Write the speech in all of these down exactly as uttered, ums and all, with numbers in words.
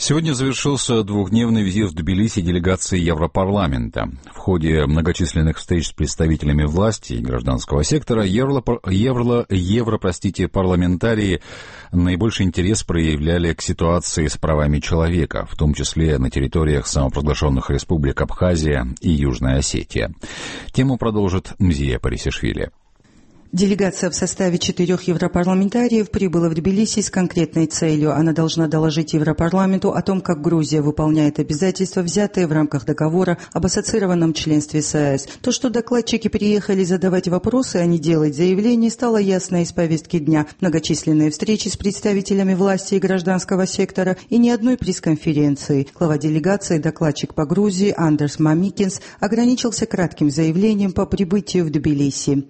Сегодня завершился двухдневный визит в Тбилиси делегации Европарламента. В ходе многочисленных встреч с представителями власти и гражданского сектора евро, евро, евро, простите, парламентарии наибольший интерес проявляли к ситуации с правами человека, в том числе на территориях самопровозглашенных республик Абхазия и Южная Осетия. Тему продолжит Мзия Парисишвили. Делегация в составе четырех европарламентариев прибыла в Тбилиси с конкретной целью. Она должна доложить Европарламенту о том, как Грузия выполняет обязательства, взятые в рамках договора об ассоциированном членстве с ЕС. То, что докладчики приехали задавать вопросы, а не делать заявления, стало ясно из повестки дня. Многочисленные встречи с представителями власти и гражданского сектора и ни одной пресс-конференции. Глава делегации, докладчик по Грузии Андерс Мамикинс, ограничился кратким заявлением по прибытию в Тбилиси.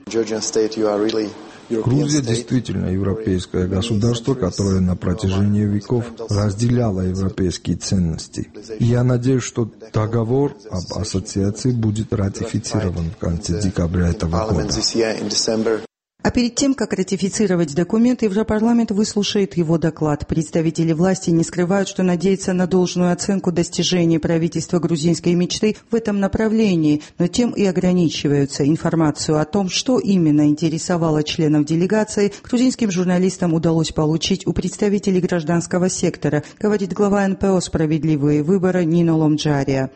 Грузия действительно европейское государство, которое на протяжении веков разделяло европейские ценности. И я надеюсь, что договор об ассоциации будет ратифицирован в конце декабря этого года. А перед тем, как ратифицировать документ, Европарламент выслушает его доклад. Представители власти не скрывают, что надеются на должную оценку достижений правительства грузинской мечты в этом направлении, но тем и ограничиваются. Информацию о том, что именно интересовало членов делегации, грузинским журналистам удалось получить у представителей гражданского сектора, говорит глава эн пэ о «Справедливые выборы» Нино Ломджария.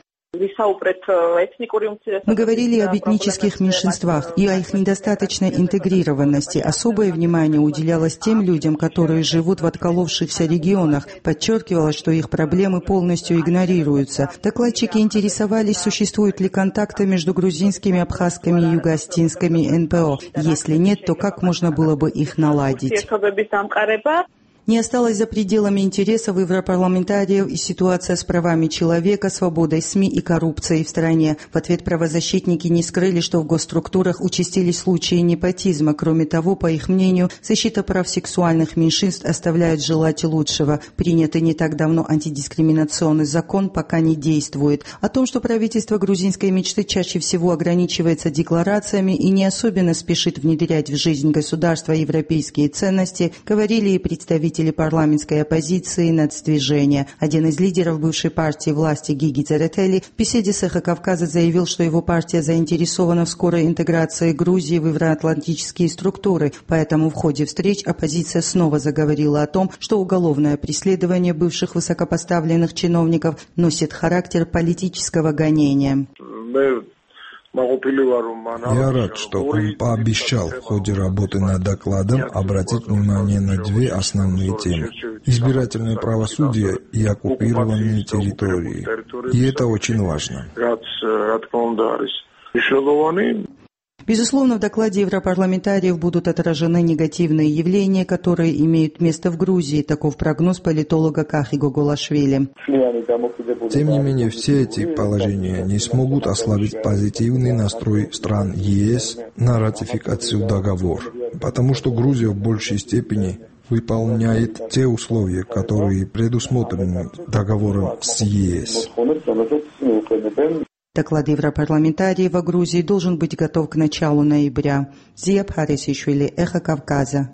Мы говорили об этнических меньшинствах и о их недостаточной интегрированности. Особое внимание уделялось тем людям, которые живут в отколовшихся регионах. Подчеркивалось, что их проблемы полностью игнорируются. Докладчики интересовались, существуют ли контакты между грузинскими, абхазскими и юго-осетинскими эн пэ о. Если нет, то как можно было бы их наладить? Не осталось за пределами интересов европарламентариев и ситуация с правами человека, свободой СМИ и коррупцией в стране. В ответ правозащитники не скрыли, что в госструктурах участились случаи непотизма. Кроме того, по их мнению, защита прав сексуальных меньшинств оставляет желать лучшего. Принятый не так давно антидискриминационный закон пока не действует. О том, что правительство грузинской мечты чаще всего ограничивается декларациями и не особенно спешит внедрять в жизнь государства европейские ценности, говорили и представители парламентской оппозиции «Нацдвижения». Один из лидеров бывшей партии власти Гиги Церетели в беседе с «Эхо Кавказа» заявил, что его партия заинтересована в скорой интеграции Грузии в евроатлантические структуры. Поэтому в ходе встреч оппозиция снова заговорила о том, что уголовное преследование бывших высокопоставленных чиновников носит характер политического гонения. Я рад, что он пообещал в ходе работы над докладом обратить внимание на две основные темы – избирательное правосудие и оккупированные территории. И это очень важно. Безусловно, в докладе европарламентариев будут отражены негативные явления, которые имеют место в Грузии. Таков прогноз политолога Кахи Гоголашвили. Тем не менее, все эти положения не смогут ослабить позитивный настрой стран ЕС на ратификацию договора, потому что Грузия в большей степени выполняет те условия, которые предусмотрены договором с ЕС. Доклад европарламентариев о Грузии должен быть готов к началу ноября. Мзия Парисишвили, Эхо Кавказа.